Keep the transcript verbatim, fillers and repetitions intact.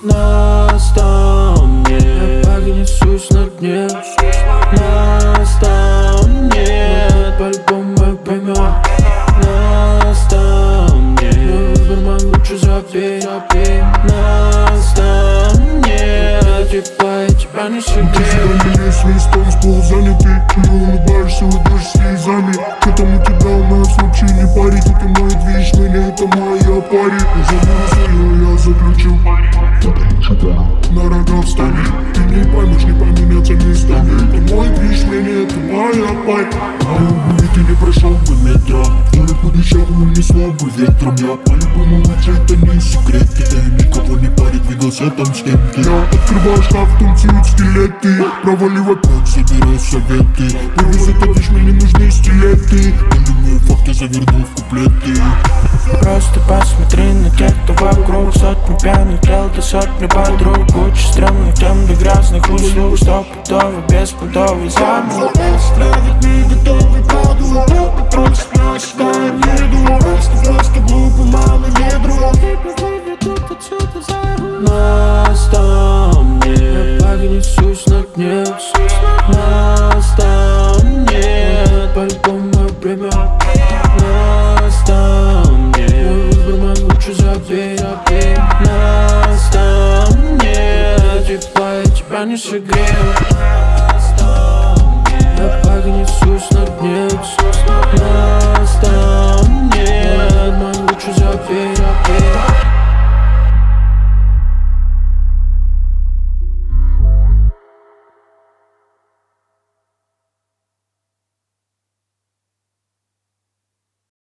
Нас там нет, я погнесусь на дне. Нас там нет, по-любому поймёт. Нас там нет, мой выбор, мой лучше забей. Нас там нет, типа я тебя не согрею. Ты всегда есть весь танцпол занятый. Ты улыбаешься, уйдешь слезами. К этому тебя у нас вообще не парит. И ты мой движ, меня это моя пари. Заберу свое, я заключил. На рога встали. Ты не поймешь, не поменяться местами. Это мой движ, меня это моя парь. И ты не прошел бы метро. Город будущего унесло бы ветром. Я по-любому лучше, это не секрет. Это никого не парит, двигался там с кем-то. Я открываю шкаф, танцуют скелеты. Проваливай пот, собирай советы. Привез это вещь, мне не нужны стилеты. Полюбные факты заверну в куплеты. Просто посмотри на тех, кто вокруг. Сотни пьяных тел, до сотни подруг. Куча стрёмных тем для грязных услуг. Стопудовый, беспонтовый замок. Стравить не готовый паду. Папа просит нас, да не иду. Просто, просто глупо, мама не друг. Нас там нет, я погнесусь на дне. Нас там нет, по-любому поймёт. Нас там нет, мой выбор, мой лучше забей. Нас там нет, типа я тебя не согрею.